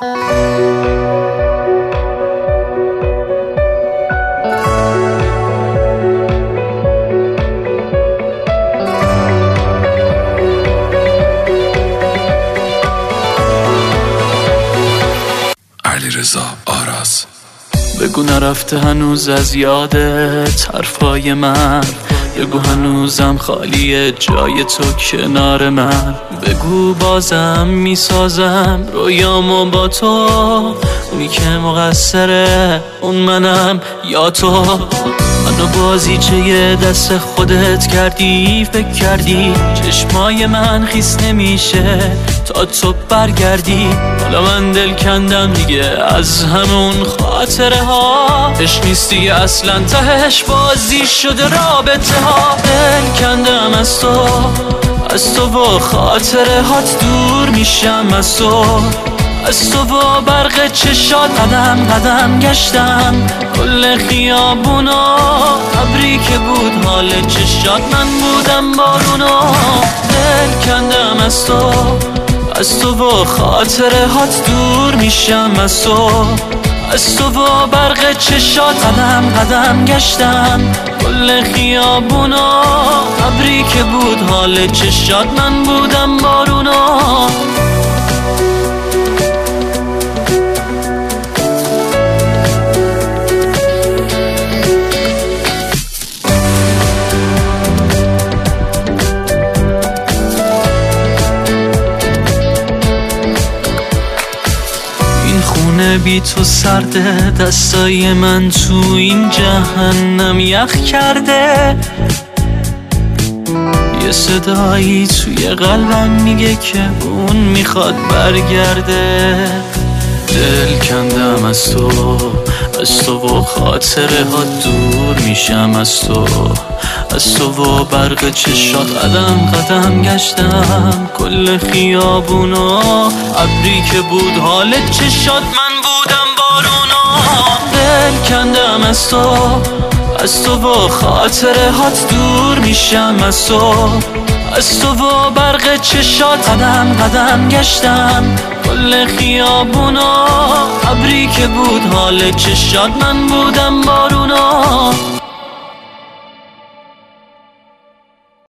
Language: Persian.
علیرضا آراز. بگو نرفته هنوز از یادت حرفای من، بگو هنوزم خالیه جای تو کنار من، بگو بازم میسازم رویامو با تو، اونی که مقصره اون منم یا تو. منو بازیچه دست خودت کردی، فکر کردی چشمای من خیس نمیشه تا تو برگردی. حالا من دل کندم دیگه از همون خاطره ها، عشق نیستی اصلا تهش بازی شده رابطه ها. دل کندم از تو و خاطره هات دور میشم از تو و برق چشات قدم قدم گشتم کل خیابونا، ابری که بود حال چشات من بودم بارونا. دل کندم از تو و خاطره هات دور میشم از تو و برق چشات قدم قدم گشتم کل خیابونا، ابری که بود حال چشات من بودم بارونا. خونه بی تو سرده، دستای من تو این جهنم یخ کرده. یه صدایی توی قلبم میگه که اون میخواد برگرده. دل کندم از تو و خاطره ها دور میشم از تو و برق چشات قدم قدم گشتم کل خیابونا، ابری که بود حال چشات من بودم بارونا. دل کندم از تو و خاطره هات دور میشم از تو و برق چشات قدم قدم گشتم کل خیابونا، ابری که بود حال چشات من بودم بارونا.